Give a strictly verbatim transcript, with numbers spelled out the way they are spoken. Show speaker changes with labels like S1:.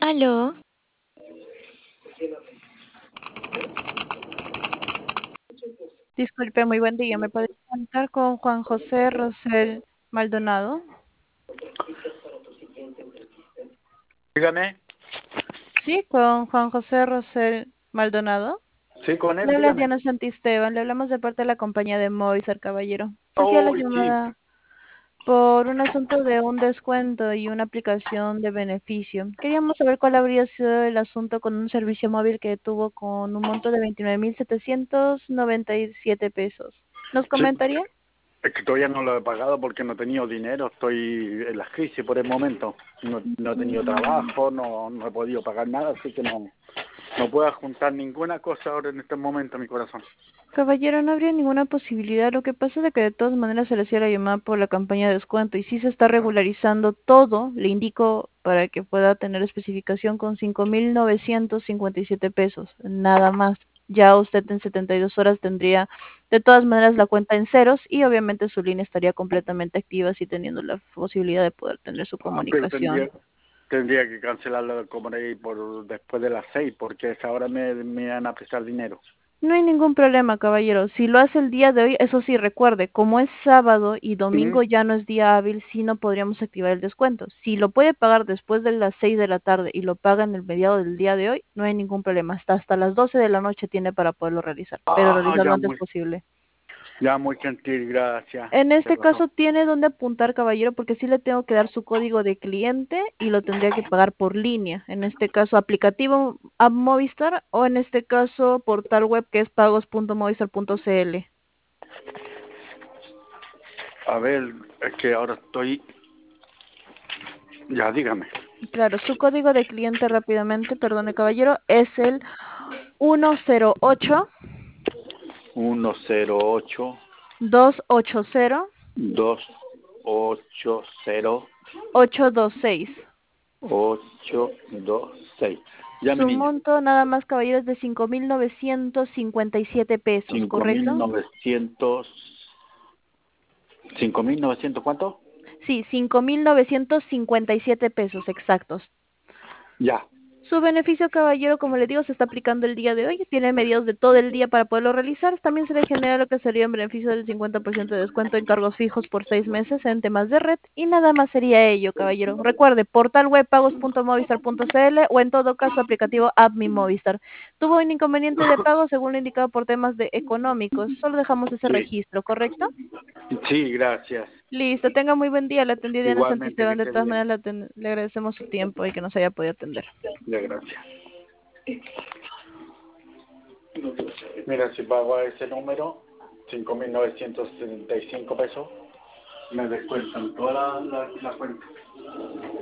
S1: Aló,
S2: Disculpe, muy buen día. ¿Me podría contar con Juan José Rosel Maldonado?
S3: Dígame,
S2: Sí, con Juan José Rosel Maldonado.
S3: sí, con él,
S2: Le habla
S3: dígame.
S2: Diana Santisteban, le hablamos de parte de la compañía de Movistar Caballero. Se hacía la
S3: Oh, sí,
S2: llamada por un asunto de un descuento y una aplicación de beneficio. Queríamos saber cuál habría sido el asunto con un servicio móvil que tuvo con un monto de veintinueve mil setecientos noventa y siete pesos. ¿Nos
S3: sí,
S2: comentaría?
S3: es que todavía no lo he pagado porque no he tenido dinero, estoy en la crisis por el momento. No, no he tenido
S2: Mm.
S3: trabajo, no, no he podido pagar nada, así que no, no puedo juntar ninguna cosa ahora en este momento, mi corazón.
S2: Caballero, no habría ninguna posibilidad. Lo que pasa es de que de todas maneras se le hacía la llamada por la campaña de descuento y si se está regularizando todo, le indico para que pueda tener especificación con cinco mil novecientos cincuenta y siete pesos, nada más. Ya usted en setenta y dos horas tendría de todas maneras la cuenta en ceros y obviamente su línea estaría completamente activa, así teniendo la posibilidad de poder tener su
S3: Ah, pero
S2: comunicación.
S3: tendría, tendría que cancelarlo como ahí por después de las seis, porque a esa hora me, me van a prestar dinero.
S2: No hay ningún problema, caballero. Si lo hace el día de hoy, eso sí, recuerde, como es sábado y
S3: ¿Mm?
S2: domingo ya no es día hábil, sí no podríamos activar el descuento. Si lo puede pagar después de las seis de la tarde y lo paga en el mediado del día de hoy, no hay ningún problema. Hasta hasta las doce de la noche tiene para poderlo realizar, pero
S3: Ah,
S2: realizar lo
S3: ya
S2: antes
S3: muy,
S2: posible.
S3: ya muy gentil, gracias.
S2: En
S3: ¿Qué
S2: este
S3: pasó?
S2: caso tiene donde apuntar, caballero, porque sí le tengo que dar su código de cliente y lo tendría que pagar por línea. En este caso, aplicativo a Movistar o en este caso, portal web que es pagos punto movistar punto cl.
S3: A ver, es que ahora estoy. Ya, dígame.
S2: Claro, su código de cliente rápidamente, perdone caballero, es el uno cero ocho
S3: Uno cero ocho
S2: dos ocho cero
S3: dos ocho cero
S2: ocho dos seis.
S3: ocho dos seis. Ya, mi
S2: Su
S3: niña.
S2: monto nada más caballero es de cinco mil novecientos cincuenta y siete pesos,
S3: Cinco mil
S2: ¿correcto?
S3: novecientos. Cinco mil novecientos, ¿cuánto?
S2: Sí, cinco mil novecientos cincuenta y siete pesos exactos.
S3: Ya.
S2: Su beneficio, caballero, como le digo, se está aplicando el día de hoy. Tiene medios de todo el día para poderlo realizar. También se le genera lo que sería en beneficio del cincuenta por ciento de descuento en cargos fijos por seis meses en temas de red. Y nada más sería ello, caballero. Recuerde, portal web pagos punto movistar punto cl o en todo caso aplicativo App Mi Movistar. Tuvo un inconveniente de pago según lo indicado por temas de económicos. Solo dejamos ese
S3: Sí.
S2: registro, ¿correcto?
S3: Sí, gracias.
S2: Listo, tenga muy buen día. Le atendí Diana
S3: Igualmente que
S2: Santisteban. De
S3: esté
S2: todas
S3: bien.
S2: maneras, le, aten- le agradecemos su tiempo y que nos haya podido atender.
S3: Ya, gracias. Mira, si pago a ese número, cinco mil novecientos setenta y cinco pesos, me descuentan toda la, la, la cuenta.